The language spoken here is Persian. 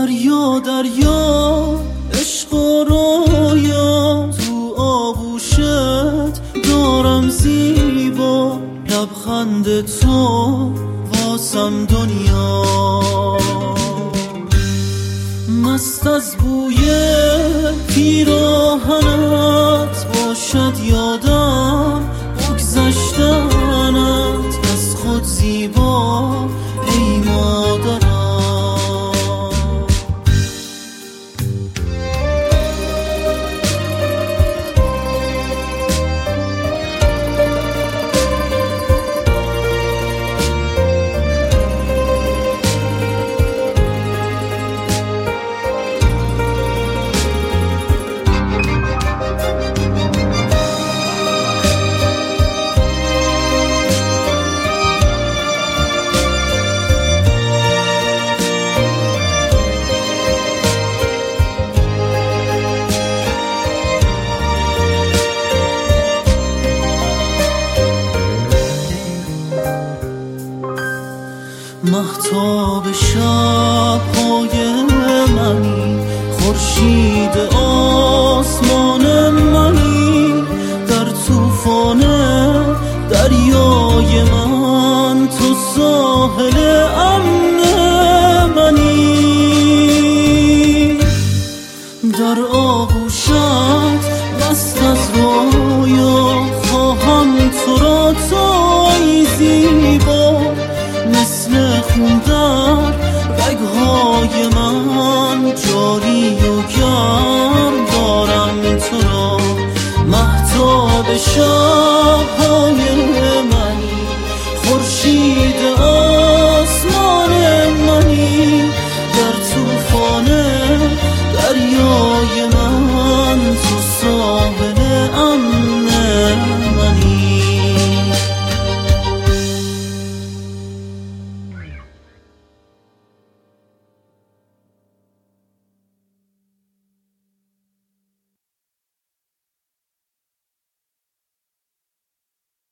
دریا دریا عشق و رویا، تو آغوشت دارم زیبا، لبخند تو واسم دنیا. مست از بوی پیراهنت باشد یادم بگذشتنت، از خود زیبا ای مادرم. مهتاب شب‌های منی، خورشید آسمان منی، در طوفان دریای من تو ساحل امن منی. در آغوشت مست از رویا، خواهم تو را توی زیبا، مثل خون در رگ‌های من جاری و گرم دارم تو را. مهتاب شب